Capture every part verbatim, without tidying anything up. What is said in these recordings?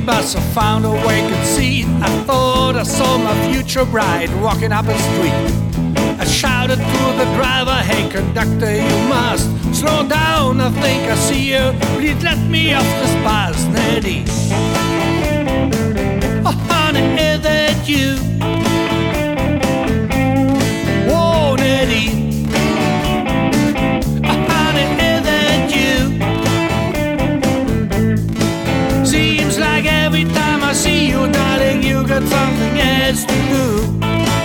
bus, I found a vacant seat. I thought I saw my future bride walking up the street. I shouted to the driver, hey conductor, you must slow down, I think I see you. Please let me off this bus, Neddy. Oh honey, is that you? Whoa, Neddy. Oh honey, is that you? Seems like every time I see you, darling, you got something else to do.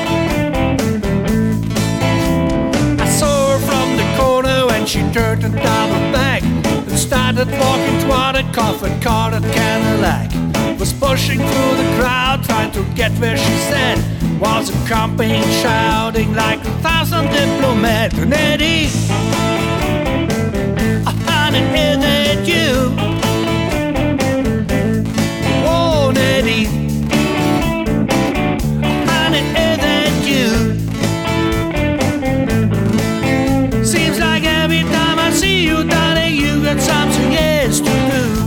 She turned and doubled back and started walking toward a coffin car that Cadillac. Was pushing through the crowd, trying to get where she said was a campaign, shouting like a thousand diplomats. Neddy, oh, honey, is that you? Oh, Neddy, oh, honey, is that you? Seems like every time I see you, darling, you got something else to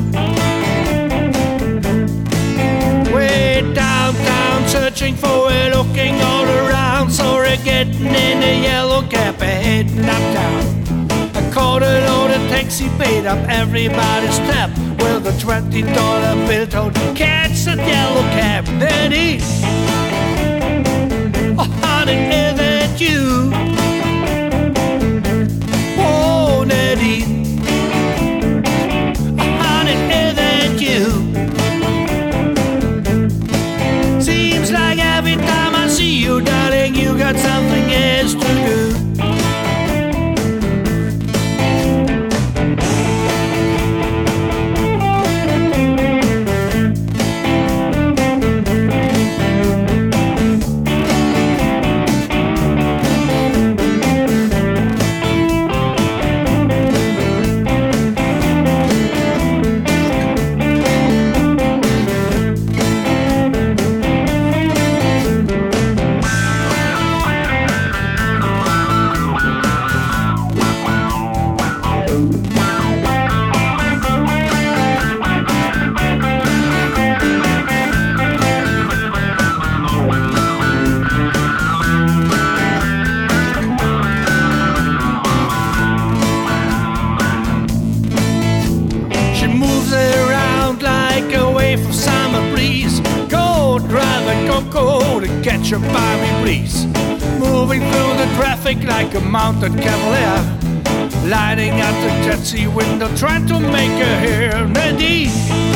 do. Way downtown, searching for it, looking all around. Saw her getting in a yellow cab, heading uptown. I called a loaded taxi, paid up everybody's tab with a twenty dollar bill. Told the catch that yellow cab. Daddy, oh honey, is that you? Neddy, oh, honey, is that you? Seems like every time I see you, darling, you got something else to do. Catch a balmy breeze, moving through the traffic like a mounted cavalier, lighting out the taxi window, trying to make her hear. Neddy,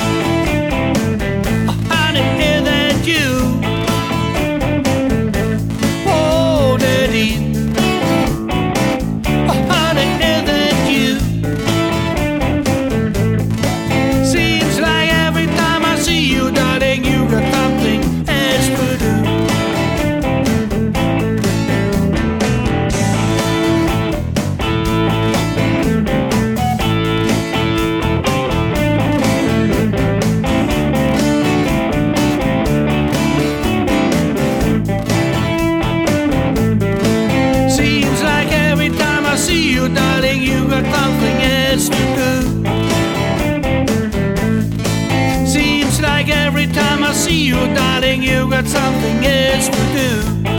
oh, honey, is that you? Oh, Neddy, oh, honey, is that you? Seems like every time I see you, darling, you got something else to do. Darling, you got something else to do. Seems like every time I see you, darling, you got something else to do.